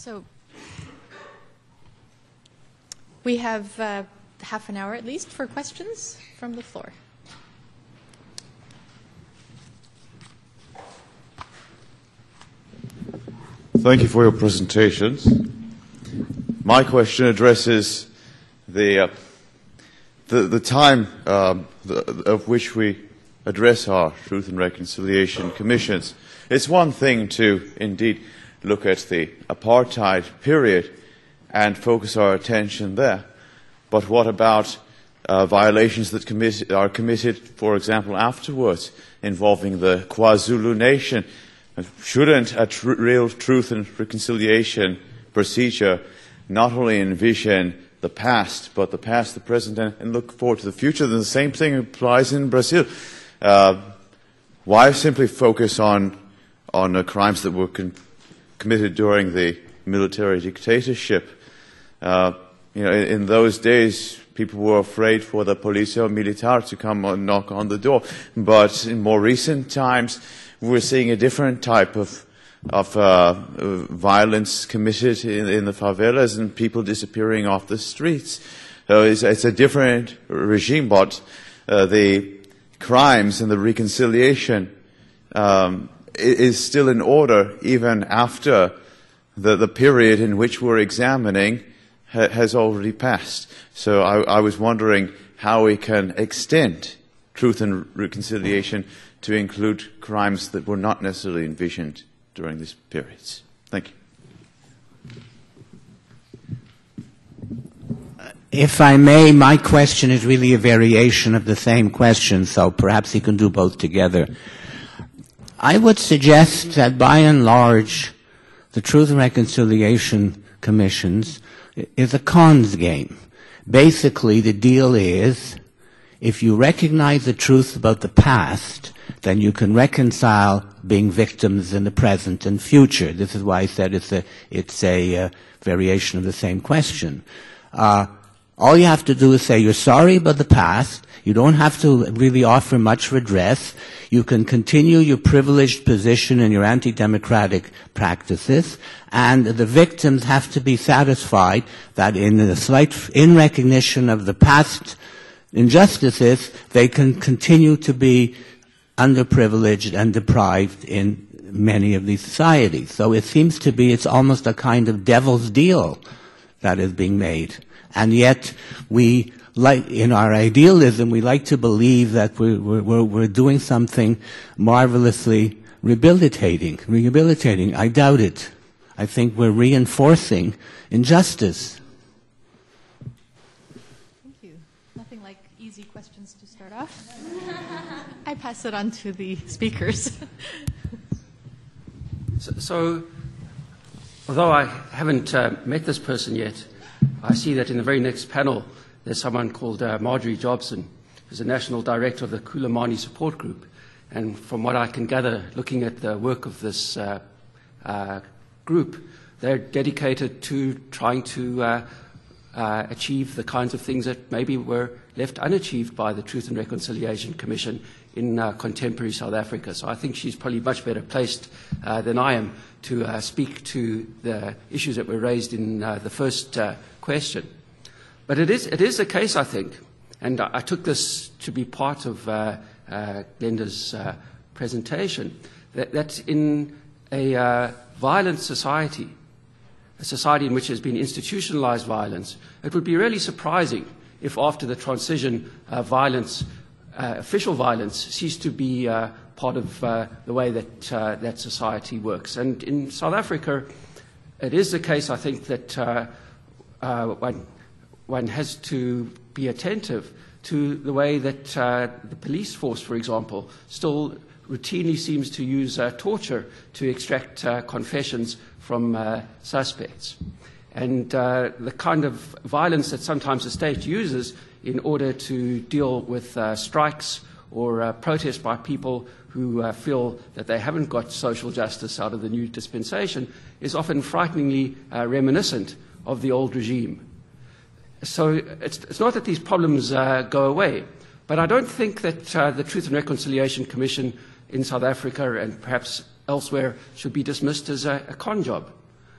So we have half an hour at least for questions from the floor. Thank you for your presentations. My question addresses the time of which we address our Truth and Reconciliation Commissions. It's one thing to indeed look at the apartheid period and focus our attention there, but what about violations that are committed, for example, afterwards, involving the KwaZulu nation? Shouldn't a real truth and reconciliation procedure not only envision the past, but the past, the present, and look forward to the future? Then the same thing applies in Brazil. Why simply focus on crimes that were committed during the military dictatorship? In those days, people were afraid for the Polícia Militar to come and knock on the door. But in more recent times, we're seeing a different type of violence committed in the favelas and people disappearing off the streets. So it's a different regime, but the crimes and the reconciliation is still in order even after the period in which we're examining has already passed. So I was wondering how we can extend truth and reconciliation to include crimes that were not necessarily envisioned during these periods. Thank you. If I may, my question is really a variation of the same question, so perhaps you can do both together. I would suggest that by and large, the Truth and Reconciliation Commissions is a cons game. Basically, the deal is, if you recognize the truth about the past, then you can reconcile being victims in the present and future. This is why I said it's a variation of the same question. All you have to do is say you're sorry about the past. You don't have to really offer much redress. You can continue your privileged position and your anti-democratic practices, and the victims have to be satisfied that in recognition of the past injustices, they can continue to be underprivileged and deprived in many of these societies. So it seems to be it's almost a kind of devil's deal that is being made. And yet we in our idealism, we like to believe that we're doing something marvelously rehabilitating. I doubt it. I think we're reinforcing injustice. Thank you. Nothing like easy questions to start off. I pass it on to the speakers. So, although I haven't met this person yet, I see that in the very next panel there's someone called Marjorie Jobson, who's the National Director of the Kulamani Support Group. And from what I can gather, looking at the work of this group, they're dedicated to trying to achieve the kinds of things that maybe were left unachieved by the Truth and Reconciliation Commission in contemporary South Africa. So I think she's probably much better placed than I am to speak to the issues that were raised in the first question. But it is a case, I think, and I took this to be part of Glenda's presentation, that in a violent society, a society in which there's been institutionalized violence, it would be really surprising if after the transition, official violence ceased to be part of the way that that society works. And in South Africa, it is the case, I think, that one has to be attentive to the way that the police force, for example, still routinely seems to use torture to extract confessions from suspects. And the kind of violence that sometimes the state uses in order to deal with strikes or protests by people who feel that they haven't got social justice out of the new dispensation is often frighteningly reminiscent of the old regime. So it's not that these problems go away, but I don't think that the Truth and Reconciliation Commission in South Africa and perhaps elsewhere should be dismissed as a con job.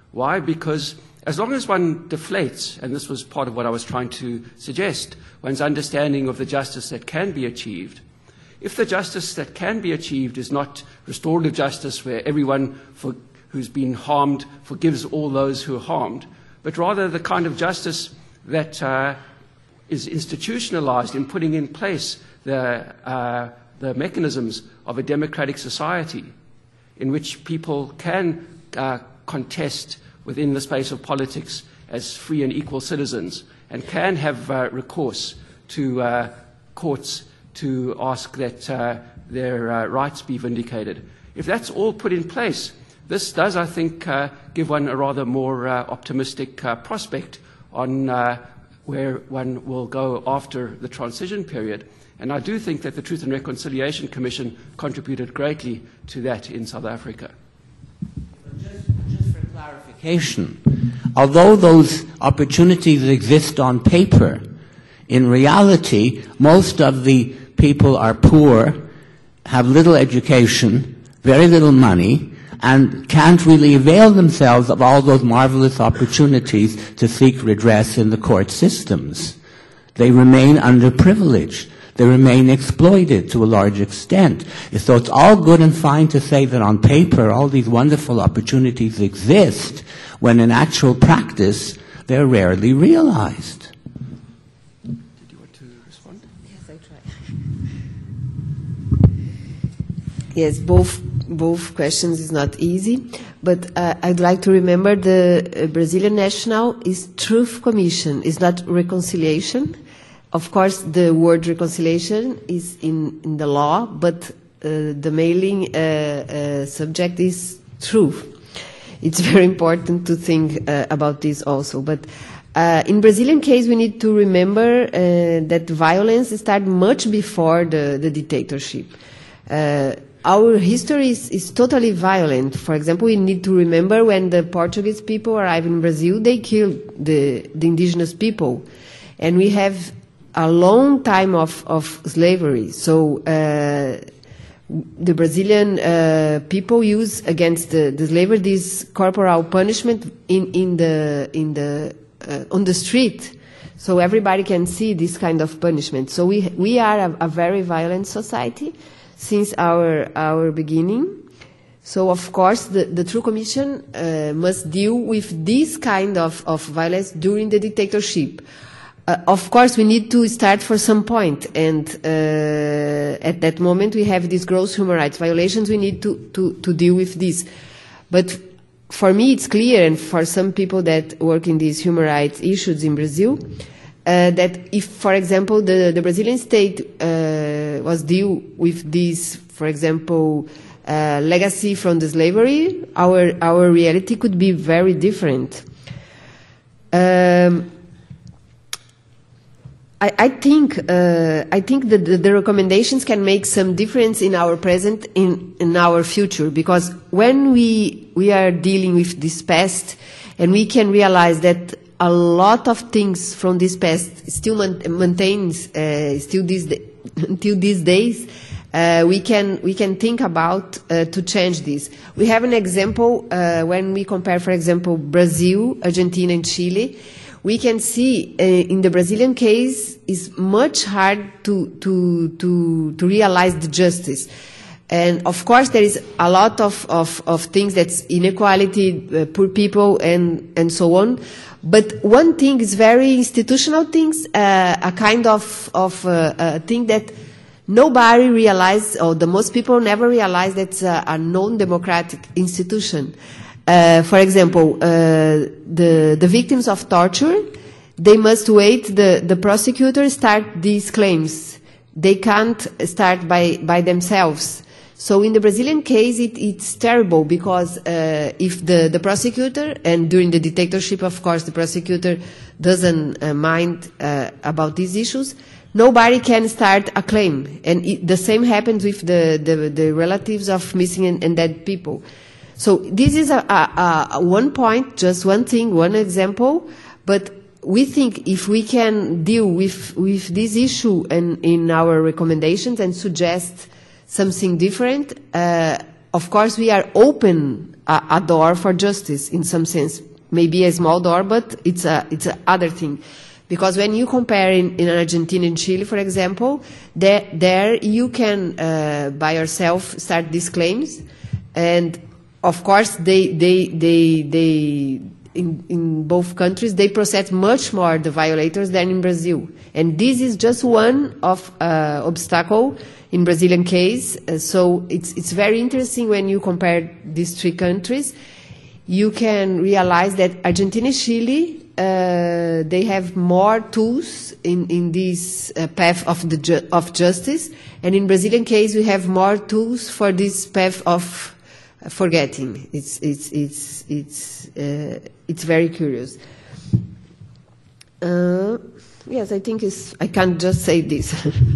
Why? Because as long as one deflates, and this was part of what I was trying to suggest, one's understanding of the justice that can be achieved, if the justice that can be achieved is not restorative justice where everyone who's been harmed forgives all those who are harmed, but rather the kind of justice that is institutionalized in putting in place the mechanisms of a democratic society in which people can contest within the space of politics as free and equal citizens and can have recourse to courts to ask that their rights be vindicated. If that's all put in place, this does, I think, give one a rather more optimistic prospect on where one will go after the transition period. And I do think that the Truth and Reconciliation Commission contributed greatly to that in South Africa. Just for clarification, although those opportunities exist on paper, in reality, most of the people are poor, have little education, very little money, and can't really avail themselves of all those marvelous opportunities to seek redress in the court systems. They remain underprivileged. They remain exploited to a large extent. So it's all good and fine to say that on paper all these wonderful opportunities exist, when in actual practice they're rarely realized. Did you want to respond? Yes, I try. Yes, both questions is not easy, but I'd like to remember the Brazilian National is Truth Commission, is not reconciliation. Of course, the word reconciliation is in the law, but the mailing subject is truth. It's very important to think about this also. But in Brazilian case, we need to remember that violence started much before the dictatorship. Our history is totally violent. For example, we need to remember when the Portuguese people arrived in Brazil, they killed the indigenous people. And we have a long time of slavery. So the Brazilian people use against the slavery this corporal punishment on the street. So everybody can see this kind of punishment. So we are a very violent society since our beginning. So of course the Truth Commission must deal with this kind of violence during the dictatorship. Of course, we need to start for some point, and at that moment we have these gross human rights violations. We need to deal with this. But for me, it's clear, and for some people that work in these human rights issues in Brazil, that if, for example, the Brazilian state was deal with this, for example, legacy from the slavery, our reality could be very different. I think that the recommendations can make some difference in our present, in our future, because when we are dealing with this past, and we can realize that a lot of things from this past still maintains until these days, we can think about to change this. We have an example when we compare, for example, Brazil, Argentina, and Chile. We can see in the Brazilian case is much hard to realize the justice. And of course there is a lot of things that's inequality, poor people and so on. But one thing is very institutional things, a kind of thing that nobody realized, or the most people never realize, that's a non-democratic institution. For example, the victims of torture, they must wait the prosecutor start these claims. They can't start by themselves. So in the Brazilian case, it's terrible, because if the prosecutor, and during the dictatorship, of course, the prosecutor doesn't mind about these issues, nobody can start a claim. And the same happens with the relatives of missing and dead people. So this is a one point, just one thing, one example, but we think if we can deal with this issue in our recommendations and suggest something different, of course, we are open a door for justice in some sense. Maybe a small door, but it's a other thing. Because when you compare in Argentina and Chile, for example, there you can by yourself start these claims, and of course in both countries they process much more the violators than in Brazil, and this is just one of obstacle in Brazilian case. So it's very interesting when you compare these three countries. You can realize that Argentina and Chile, they have more tools in this path of justice, and in Brazilian case we have more tools for this path of forgetting. It's very curious. Yes, I think I can't just say this.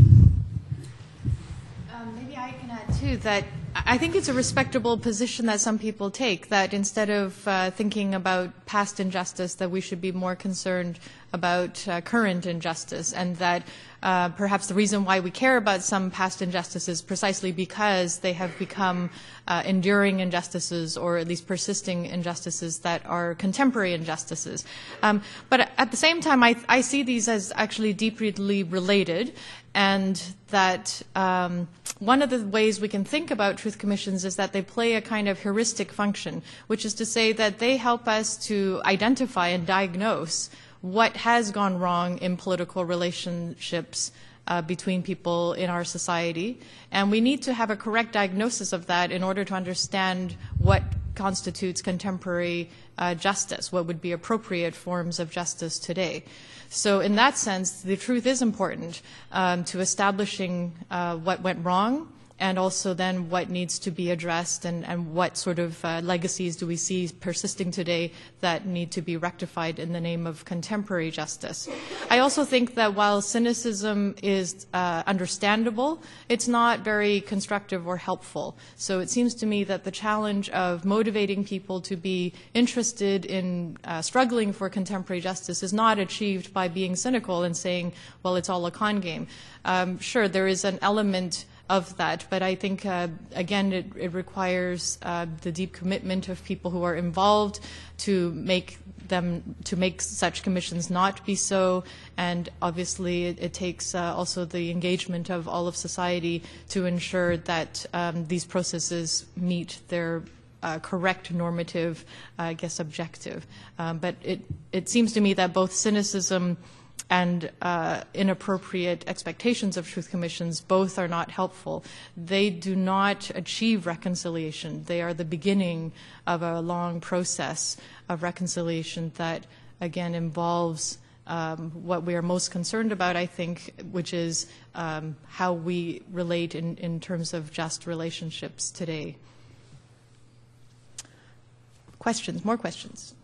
Maybe I can add too that I think it's a respectable position that some people take, that instead of thinking about past injustice, that we should be more concerned about current injustice, and that perhaps the reason why we care about some past injustices precisely because they have become enduring injustices, or at least persisting injustices that are contemporary injustices. But at the same time, I see these as actually deeply related, and that one of the ways we can think about truth commissions is that they play a kind of heuristic function, which is to say that they help us to identify and diagnose what has gone wrong in political relationships between people in our society. And we need to have a correct diagnosis of that in order to understand what constitutes contemporary justice, what would be appropriate forms of justice today. So in that sense, the truth is important to establishing what went wrong, and also then what needs to be addressed, and what sort of legacies do we see persisting today that need to be rectified in the name of contemporary justice. I also think that while cynicism is understandable, it's not very constructive or helpful. So it seems to me that the challenge of motivating people to be interested in struggling for contemporary justice is not achieved by being cynical and saying, well, it's all a con game. Sure, there is an element of that, but I think, again, it requires the deep commitment of people who are involved to make such commissions not be so, and obviously it takes also the engagement of all of society to ensure that these processes meet their correct normative, I guess, objective. But it seems to me that both cynicism and inappropriate expectations of truth commissions both are not helpful. They do not achieve reconciliation. They are the beginning of a long process of reconciliation that, again, involves what we are most concerned about, I think, which is how we relate in terms of just relationships today. Questions? More questions?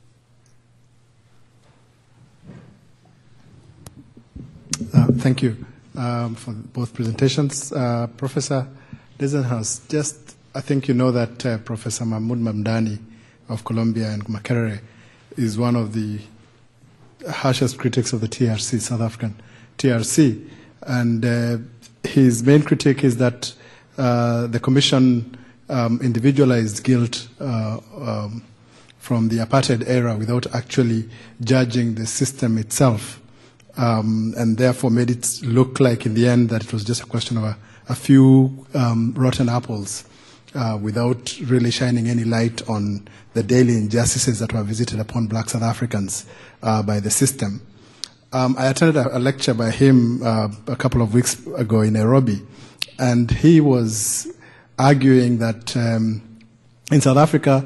Thank you for both presentations. Professor Dezenhorst, I think you know that Professor Mahmoud Mamdani of Colombia and Makerere is one of the harshest critics of the TRC, South African TRC. And his main critique is that the Commission individualized guilt from the apartheid era without actually judging the system itself. And therefore made it look like in the end that it was just a question of a few rotten apples without really shining any light on the daily injustices that were visited upon black South Africans by the system. I attended a lecture by him a couple of weeks ago in Nairobi, and he was arguing that in South Africa,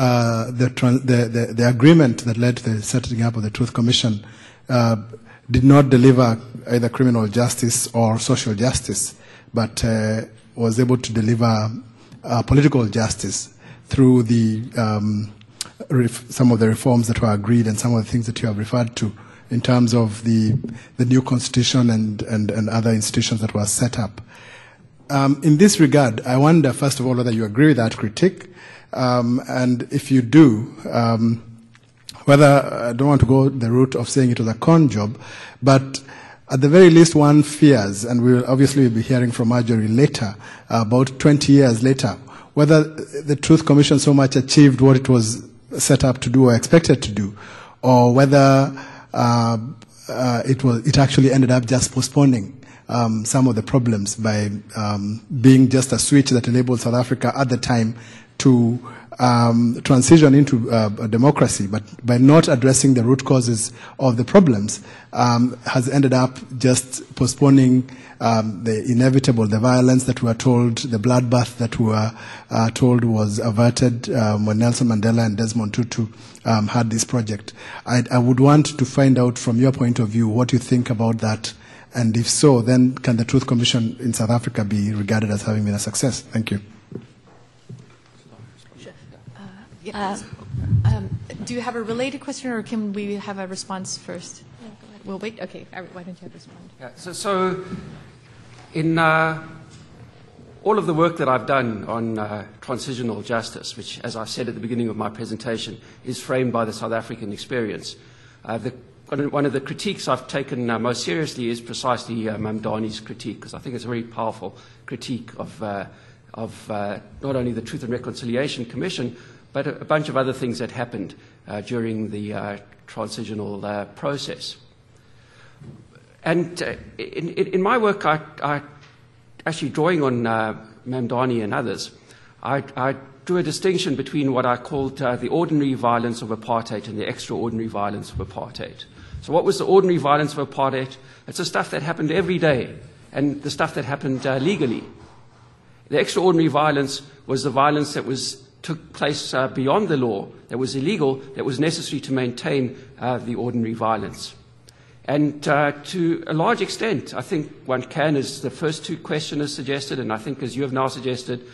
the agreement that led to the setting up of the Truth Commission did not deliver either criminal justice or social justice, but was able to deliver political justice through the some of the reforms that were agreed and some of the things that you have referred to in terms of the new constitution and other institutions that were set up. In this regard, I wonder, first of all, whether you agree with that critique, and if you do, whether, I don't want to go the route of saying it was a con job, but at the very least one fears, and we will obviously be hearing from Marjorie later, about 20 years later, whether the Truth Commission so much achieved what it was set up to do or expected to do, or whether it actually ended up just postponing some of the problems by being just a switch that enabled South Africa at the time to transition into a democracy, but by not addressing the root causes of the problems, has ended up just postponing the inevitable, the violence that we were told, the bloodbath that we were told was averted when Nelson Mandela and Desmond Tutu had this project. I would want to find out from your point of view what you think about that, and if so, then can the Truth Commission in South Africa be regarded as having been a success? Thank you. Do you have a related question, or can we have a response first? We'll wait. Okay, why don't you respond? Yeah, so in all of the work that I've done on transitional justice, which, as I said at the beginning of my presentation, is framed by the South African experience, one of the critiques I've taken most seriously is precisely Mamdani's critique, because I think it's a very powerful critique of not only the Truth and Reconciliation Commission, but a bunch of other things that happened during the transitional process. And in my work, I actually drawing on Mamdani and others, I drew a distinction between what I called the ordinary violence of apartheid and the extraordinary violence of apartheid. So what was the ordinary violence of apartheid? It's the stuff that happened every day and the stuff that happened legally. The extraordinary violence was the violence that took place beyond the law, that was illegal, that was necessary to maintain the ordinary violence. And to a large extent, I think one can, as the first two questioners suggested, and I think as you have now suggested,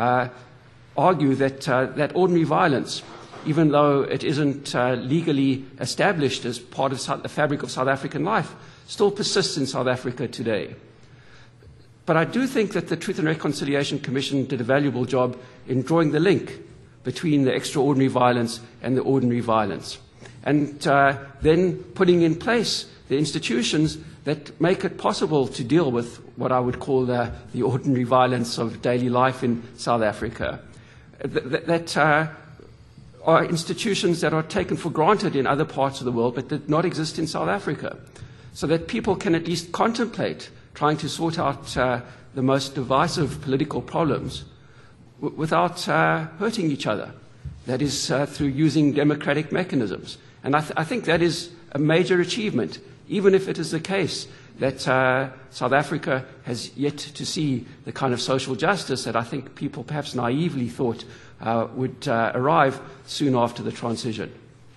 argue that that ordinary violence, even though it isn't legally established as part of the fabric of South African life, still persists in South Africa today. But I do think that the Truth and Reconciliation Commission did a valuable job in drawing the link between the extraordinary violence and the ordinary violence, and then putting in place the institutions that make it possible to deal with what I would call the ordinary violence of daily life in South Africa. That are institutions that are taken for granted in other parts of the world, but that not exist in South Africa, so that people can at least contemplate trying to sort out the most divisive political problems without hurting each other. That is through using democratic mechanisms. And I think that is a major achievement, even if it is the case that South Africa has yet to see the kind of social justice that I think people perhaps naively thought would arrive soon after the transition.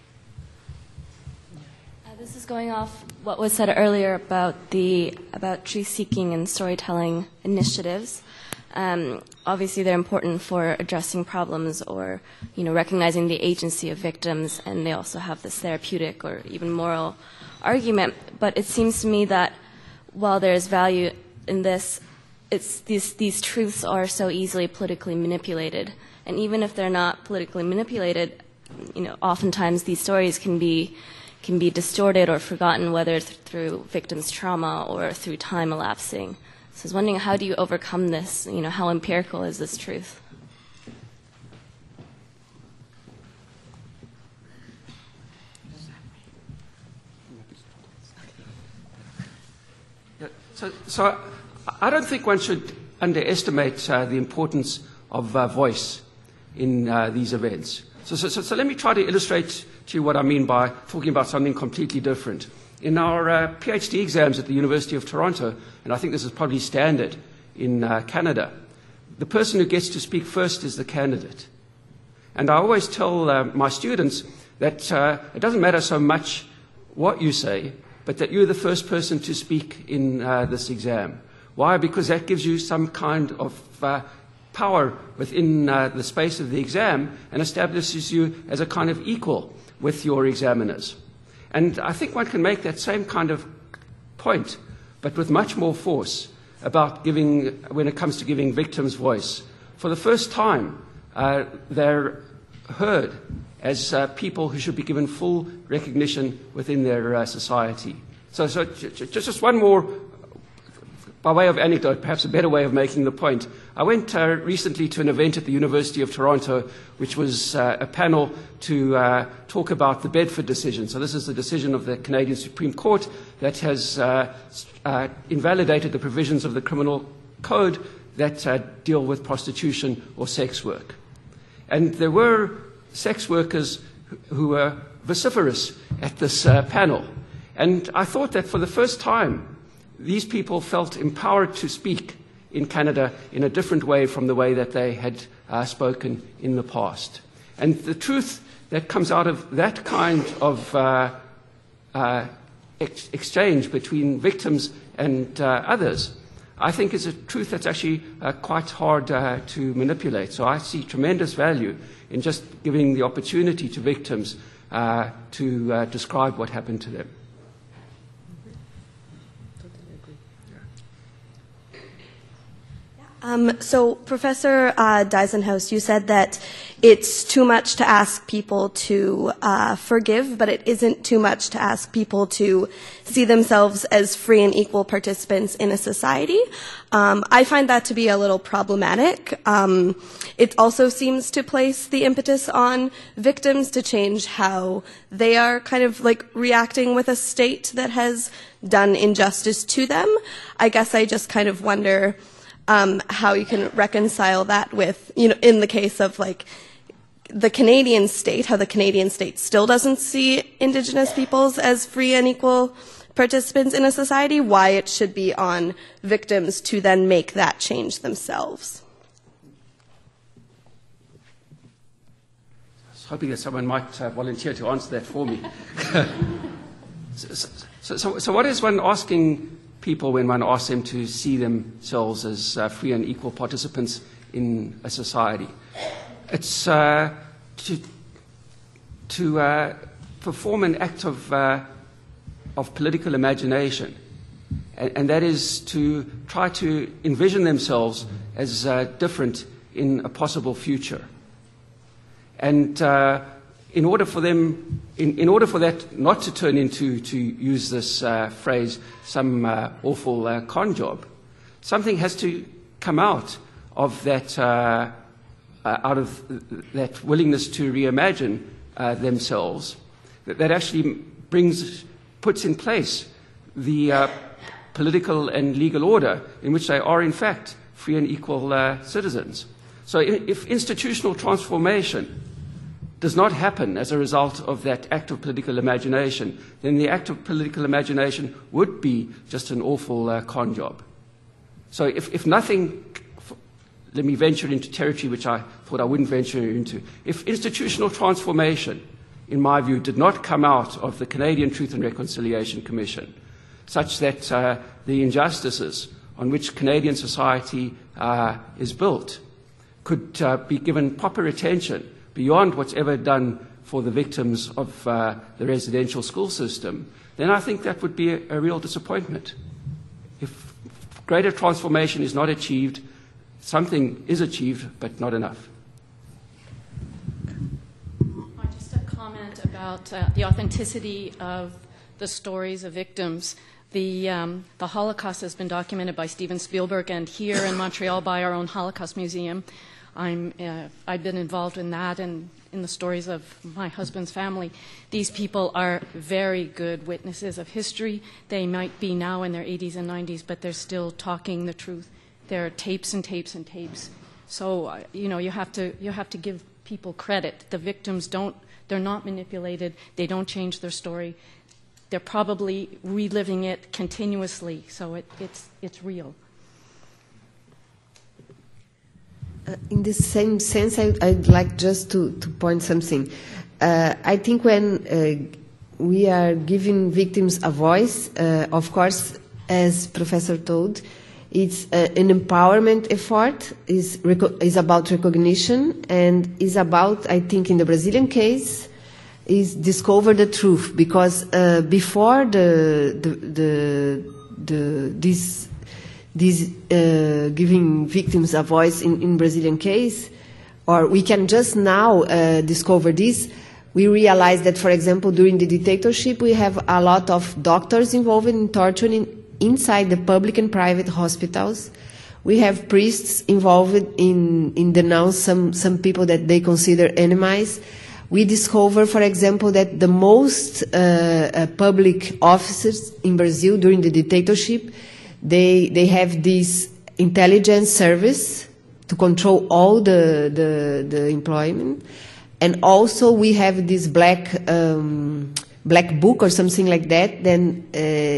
This is going off what was said earlier about truth-seeking and storytelling initiatives. Obviously, they're important for addressing problems or, recognizing the agency of victims, and they also have this therapeutic or even moral argument. But it seems to me that while there's value in this, these truths are so easily politically manipulated, and even if they're not politically manipulated, oftentimes these stories can be distorted or forgotten, whether through victims' trauma or through time elapsing. So I was wondering, how do you overcome this? How empirical is this truth? So I don't think one should underestimate the importance of voice in these events. So let me try to illustrate to you what I mean by talking about something completely different. In our PhD exams at the University of Toronto, and I think this is probably standard in Canada, the person who gets to speak first is the candidate. And I always tell my students that it doesn't matter so much what you say, but that you're the first person to speak in this exam. Why? Because that gives you some kind of power within the space of the exam and establishes you as a kind of equal with your examiners. And I think one can make that same kind of point, but with much more force, about when it comes to giving victims voice. For the first time, they're heard as people who should be given full recognition within their society. So just one more by way of anecdote, perhaps a better way of making the point, I went recently to an event at the University of Toronto, which was a panel to talk about the Bedford decision. So this is the decision of the Canadian Supreme Court that has invalidated the provisions of the criminal code that deal with prostitution or sex work. And there were sex workers who were vociferous at this panel. And I thought that for the first time, these people felt empowered to speak in Canada in a different way from the way that they had spoken in the past. And the truth that comes out of that kind of exchange between victims and others, I think is a truth that's actually quite hard to manipulate. So I see tremendous value in just giving the opportunity to victims to describe what happened to them. So, Professor Deisenhouse, you said that it's too much to ask people to forgive, but it isn't too much to ask people to see themselves as free and equal participants in a society. I find that to be a little problematic. It also seems to place the impetus on victims to change how they are kind of like reacting with a state that has done injustice to them. I guess I just kind of wonder how you can reconcile that with, in the case of like the Canadian state, how the Canadian state still doesn't see Indigenous peoples as free and equal participants in a society, why it should be on victims to then make that change themselves. I was hoping that someone might volunteer to answer that for me. So what is one asking people when one asks them to see themselves as free and equal participants in a society? It's to perform an act of political imagination, and that is to try to envision themselves as different in a possible future. And in order for that not to turn into, to use this phrase, some awful con job, something has to come out of that willingness to reimagine themselves that actually puts in place the political and legal order in which they are in fact free and equal citizens. So if institutional transformation does not happen as a result of that act of political imagination, then the act of political imagination would be just an awful con job. So if nothing, let me venture into territory which I thought I wouldn't venture into. If institutional transformation, in my view, did not come out of the Canadian Truth and Reconciliation Commission, such that the injustices on which Canadian society is built could be given proper attention beyond what's ever done for the victims of the residential school system, then I think that would be a real disappointment. If greater transformation is not achieved, something is achieved, but not enough. Just a comment about the authenticity of the stories of victims. The Holocaust has been documented by Steven Spielberg, and here in Montreal by our own Holocaust Museum. I've been involved in that and in the stories of my husband's family. These people are very good witnesses of history. They might be now in their 80s and 90s, but they're still talking the truth. There are tapes and tapes and tapes. So, you have to give people credit. The victims they're not manipulated. They don't change their story. They're probably reliving it continuously, so it's real. In the same sense, I'd like just to point something. I think when we are giving victims a voice, of course, as Professor told, it's an empowerment effort, is about recognition, and is about, I think in the Brazilian case, is discover the truth. Because before this giving victims a voice in Brazilian case, or we can just now discover this, we realize that, for example, during the dictatorship, we have a lot of doctors involved in torturing inside the public and private hospitals. We have priests involved in denounce some people that they consider enemies. We discover, for example, that the most public officers in Brazil during the dictatorship, they have this intelligence service to control all the employment. And also we have this black book or something like that. Then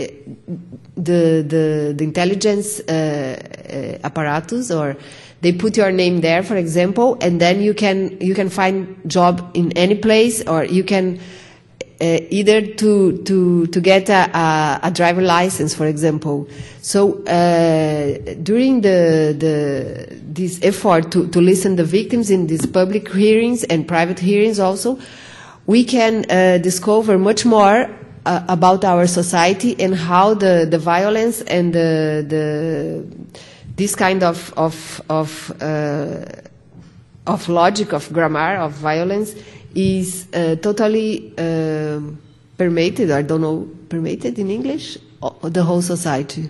the intelligence apparatus, or they put your name there, for example, and then you can find job in any place, or you can either to get a driver license, for example. So during this effort to listen the victims in these public hearings and private hearings also, we can discover much more about our society and how the violence and this kind of logic, of grammar, of violence is totally permeated, I don't know, permeated in English, the whole society.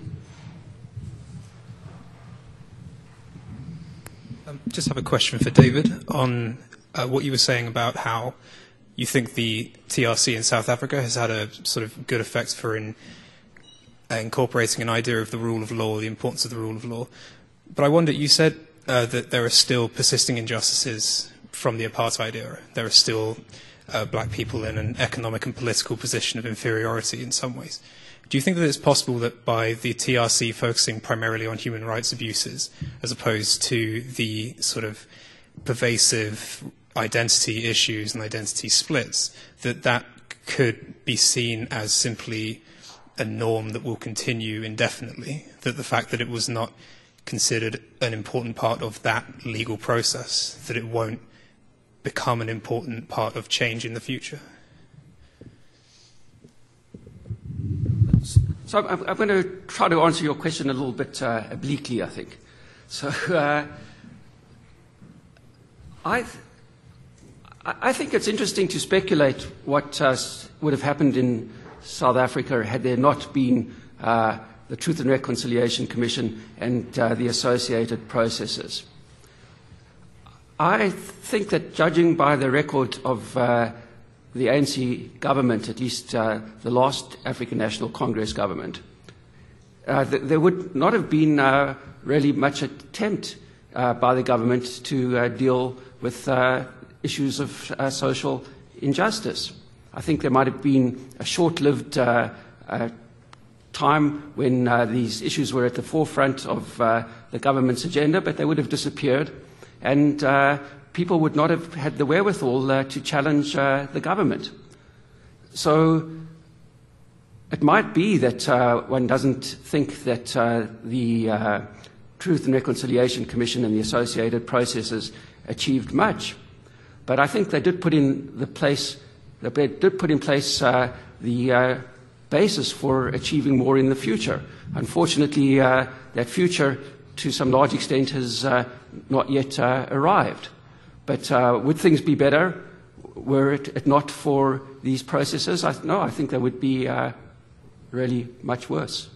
Just have a question for David on what you were saying about how you think the TRC in South Africa has had a sort of good effect for incorporating an idea of the rule of law, the importance of the rule of law. But I wonder, you said that there are still persisting injustices from the apartheid era. There are still black people in an economic and political position of inferiority in some ways. Do you think that it's possible that by the TRC focusing primarily on human rights abuses as opposed to the sort of pervasive identity issues and identity splits, that could be seen as simply a norm that will continue indefinitely, that the fact that it was not considered an important part of that legal process, that it won't become an important part of change in the future? So I'm going to try to answer your question a little bit obliquely, I think. So I think it's interesting to speculate what would have happened in South Africa had there not been the Truth and Reconciliation Commission and the associated processes. I think that judging by the record of the ANC government, at least the last African National Congress government, there would not have been really much attempt by the government to deal with issues of social injustice. I think there might have been a short-lived time when these issues were at the forefront of the government's agenda, but they would have disappeared, and people would not have had the wherewithal to challenge the government. So it might be that one doesn't think that the Truth and Reconciliation Commission and the associated processes achieved much, but I think they did put in place the basis for achieving more in the future. Unfortunately, that future, to some large extent, has not yet arrived. But would things be better were it not for these processes? No, I think they would be really much worse.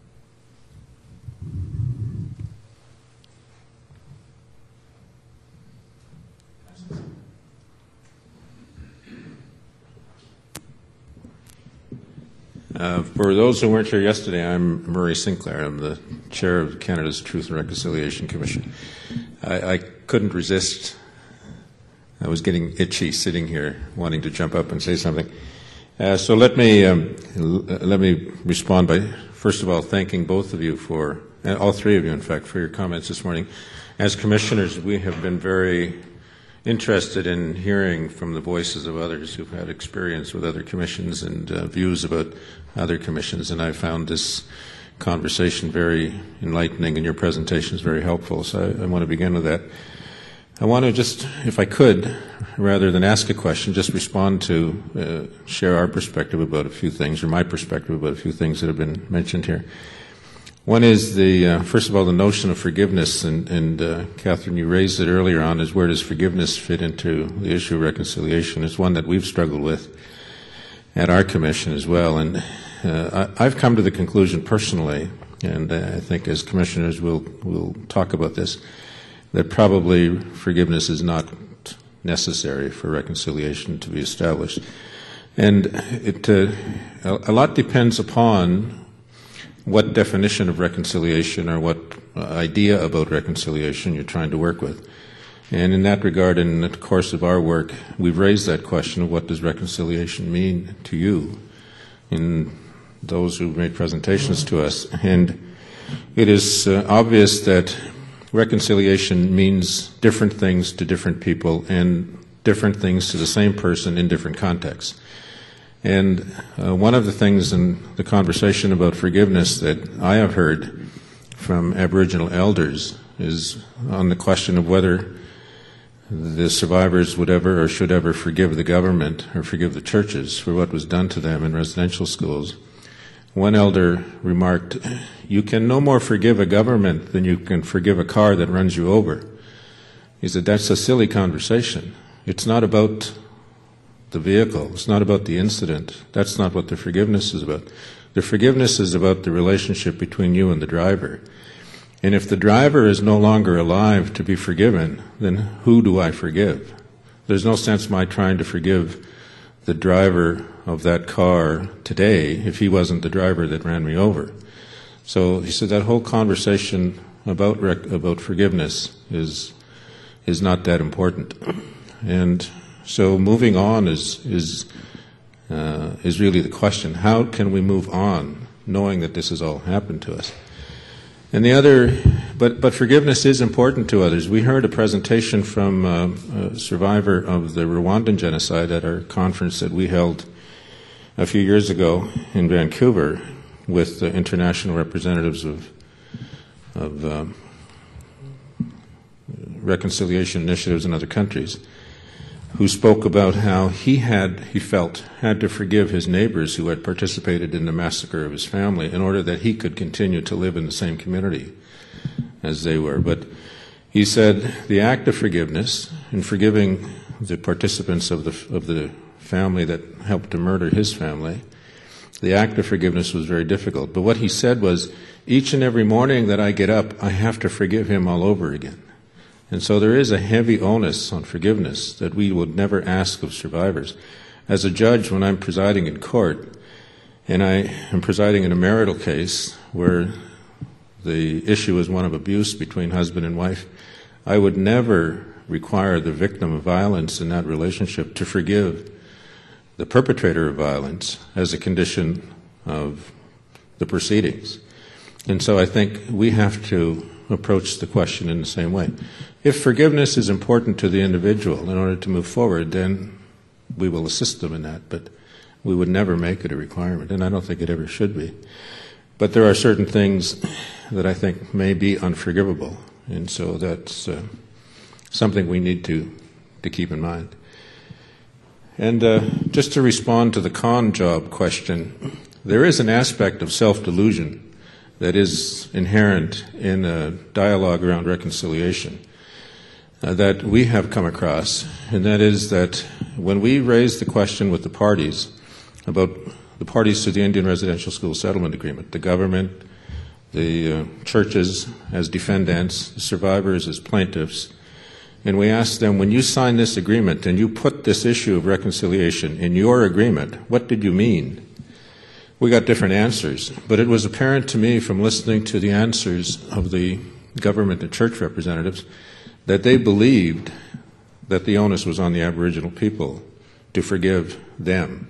For those who weren't here yesterday, I'm Murray Sinclair. I'm the chair of Canada's Truth and Reconciliation Commission. I couldn't resist. I was getting itchy sitting here, wanting to jump up and say something. So let me respond by, first of all, thanking both of you for, and all three of you, in fact, for your comments this morning. As commissioners, we have been very interested in hearing from the voices of others who've had experience with other commissions and views about other commissions, and I found this conversation very enlightening and your presentations very helpful, so I want to begin with that. I want to just, if I could, rather than ask a question, just respond to, share our perspective about a few things, or my perspective about a few things that have been mentioned here. One is first of all, the notion of forgiveness, and Catherine, you raised it earlier on, is where does forgiveness fit into the issue of reconciliation? It's one that we've struggled with at our commission as well, and I've come to the conclusion personally, and I think as commissioners we'll talk about this, that probably forgiveness is not necessary for reconciliation to be established. And a lot depends upon what definition of reconciliation or what idea about reconciliation you're trying to work with. And in that regard, in the course of our work, we've raised that question of what does reconciliation mean to you in those who've made presentations to us. And it is obvious that reconciliation means different things to different people and different things to the same person in different contexts. And one of the things in the conversation about forgiveness that I have heard from Aboriginal elders is on the question of whether the survivors would ever or should ever forgive the government or forgive the churches for what was done to them in residential schools. One elder remarked, "You can no more forgive a government than you can forgive a car that runs you over." He said, that's a silly conversation. It's not about the vehicle. It's not about the incident. That's not what the forgiveness is about. The forgiveness is about the relationship between you and the driver. And if the driver is no longer alive to be forgiven, then who do I forgive? There's no sense my trying to forgive the driver of that car today if he wasn't the driver that ran me over. So he said that whole conversation about forgiveness is not that important. And so moving on is really the question. How can we move on knowing that this has all happened to us? And but forgiveness is important to others. We heard a presentation from a survivor of the Rwandan genocide at our conference that we held a few years ago in Vancouver with the international representatives of reconciliation initiatives in other countries, who spoke about how he felt had to forgive his neighbors who had participated in the massacre of his family in order that he could continue to live in the same community as they were. But he said the act of forgiveness and forgiving the participants of the family that helped to murder his family, the act of forgiveness was very difficult. But what he said was, each and every morning that I get up, I have to forgive him all over again. And so there is a heavy onus on forgiveness that we would never ask of survivors. As a judge, when I'm presiding in court, and I am presiding in a marital case where the issue is one of abuse between husband and wife, I would never require the victim of violence in that relationship to forgive the perpetrator of violence as a condition of the proceedings. And so I think we have to approach the question in the same way. If forgiveness is important to the individual in order to move forward, then we will assist them in that, but we would never make it a requirement, and I don't think it ever should be. But there are certain things that I think may be unforgivable, and so that's something we need to keep in mind. And just to respond to the con job question, there is an aspect of self-delusion that is inherent in a dialogue around reconciliation that we have come across, and that is that when we raise the question with the parties about the parties to the Indian Residential School Settlement Agreement, the government, the churches as defendants, the survivors as plaintiffs, and we ask them, when you sign this agreement and you put this issue of reconciliation in your agreement, what did you mean? We got different answers, but it was apparent to me from listening to the answers of the government and church representatives that they believed that the onus was on the Aboriginal people to forgive them,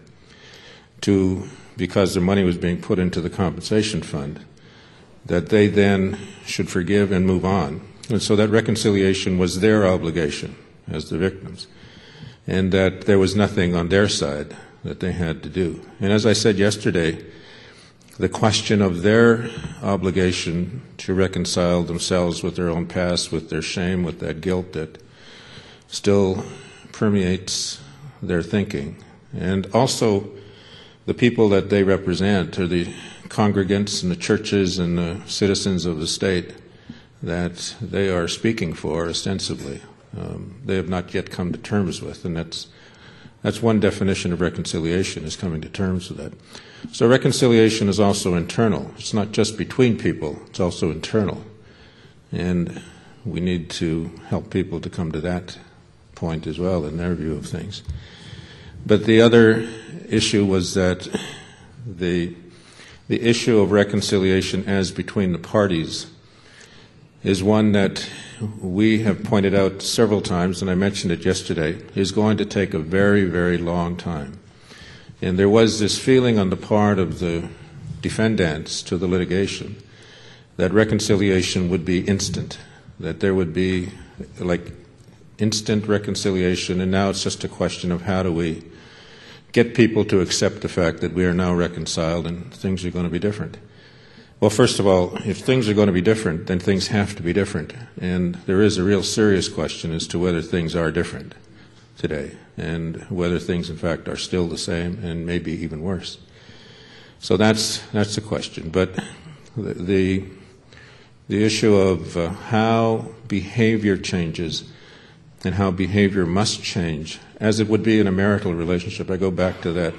because their money was being put into the compensation fund, that they then should forgive and move on. And so that reconciliation was their obligation as the victims, and that there was nothing on their side that they had to do. And as I said yesterday, the question of their obligation to reconcile themselves with their own past, with their shame, with that guilt that still permeates their thinking. And also the people that they represent, or the congregants and the churches and the citizens of the state that they are speaking for ostensibly, they have not yet come to terms with, and that's That's one definition of reconciliation, is coming to terms with that. So reconciliation is also internal. It's not just between people, it's also internal. And we need to help people to come to that point as well in their view of things. But the other issue was that the issue of reconciliation as between the parties is one that we have pointed out several times, and I mentioned it yesterday, is going to take a very, very long time. And there was this feeling on the part of the defendants to the litigation that reconciliation would be instant, that there would be like instant reconciliation, and now it's just a question of how do we get people to accept the fact that we are now reconciled and things are going to be different. Well, first of all, if things are going to be different, then things have to be different. And there is a real serious question as to whether things are different today and whether things, in fact, are still the same and maybe even worse. So that's the question. But the issue of how behavior changes and how behavior must change, as it would be in a marital relationship, I go back to that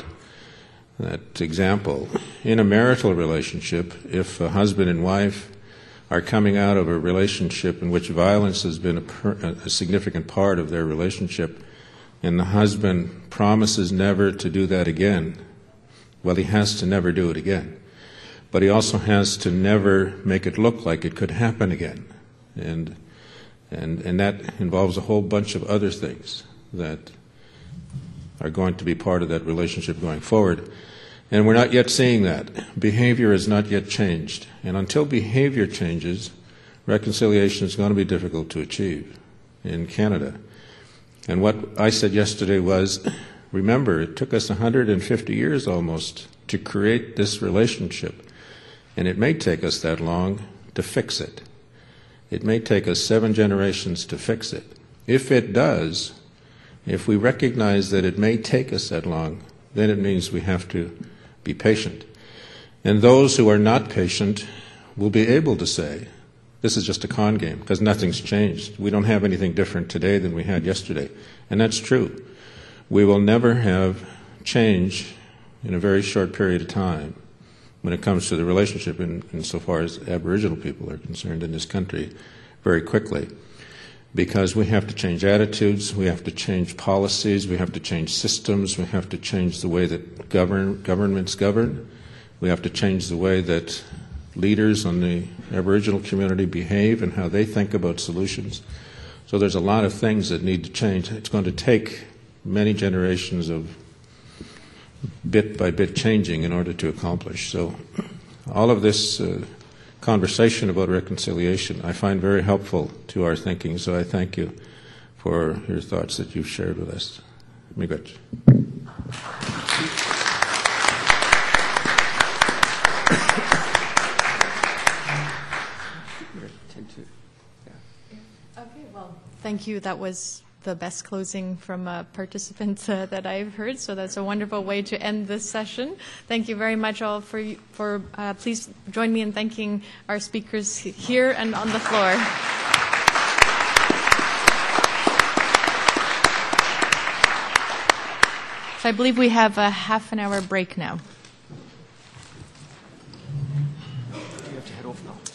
example. In a marital relationship, if a husband and wife are coming out of a relationship in which violence has been a significant part of their relationship, and the husband promises never to do that again, well, he has to never do it again. But he also has to never make it look like it could happen again. And that involves a whole bunch of other things that are going to be part of that relationship going forward. And we're not yet seeing that. Behavior has not yet changed. And until behavior changes, reconciliation is going to be difficult to achieve in Canada. And what I said yesterday was, remember, it took us 150 years almost to create this relationship. And it may take us that long to fix it. It may take us 7 generations to fix it. If it does, if we recognize that it may take us that long, then it means we have to be patient. And those who are not patient will be able to say, this is just a con game, because nothing's changed. We don't have anything different today than we had yesterday. And that's true. We will never have change in a very short period of time when it comes to the relationship insofar as Aboriginal people are concerned in this country very quickly. Because we have to change attitudes, we have to change policies, we have to change systems, we have to change the way that governments govern, we have to change the way that leaders on the Aboriginal community behave and how they think about solutions. So there's a lot of things that need to change. It's going to take many generations of bit by bit changing in order to accomplish. So all of this conversation about reconciliation I find very helpful to our thinking, so I thank you for your thoughts that you've shared with us. Miigwech. Okay, well, thank you. That was the best closing from a participant that I've heard, so that's a wonderful way to end this session. Thank you very much all for please join me in thanking our speakers here and on the floor. So I believe we have a half-an-hour break now. You have to head off now.